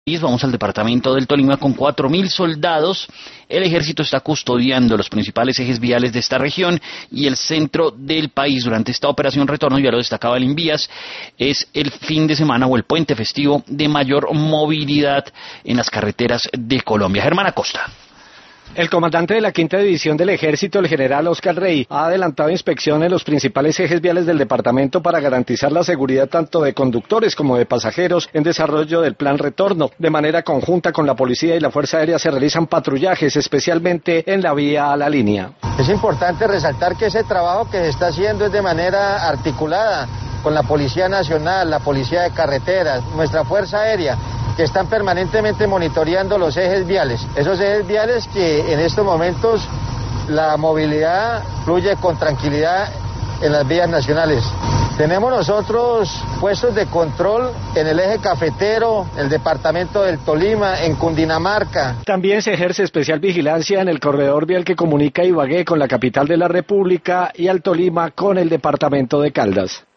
Vamos al departamento del Tolima con 4.000 soldados. El ejército está custodiando los principales ejes viales de esta región y el centro del país durante esta operación retorno. Ya lo destacaba el Invías, es el fin de semana o el puente festivo de mayor movilidad en las carreteras de Colombia. Germán Acosta. El comandante de la Quinta División del Ejército, el general Oscar Rey, ha adelantado inspecciones en los principales ejes viales del departamento para garantizar la seguridad tanto de conductores como de pasajeros en desarrollo del plan retorno. De manera conjunta con la policía y la Fuerza Aérea se realizan patrullajes, especialmente en la vía a la línea. Es importante resaltar que ese trabajo que se está haciendo es de manera articulada con la Policía Nacional, la Policía de Carreteras, nuestra Fuerza Aérea, que están permanentemente monitoreando los ejes viales. Esos ejes viales que en estos momentos la movilidad fluye con tranquilidad en las vías nacionales. Tenemos nosotros puestos de control en el eje cafetero, el departamento del Tolima, en Cundinamarca. También se ejerce especial vigilancia en el corredor vial que comunica Ibagué con la capital de la República y al Tolima con el departamento de Caldas.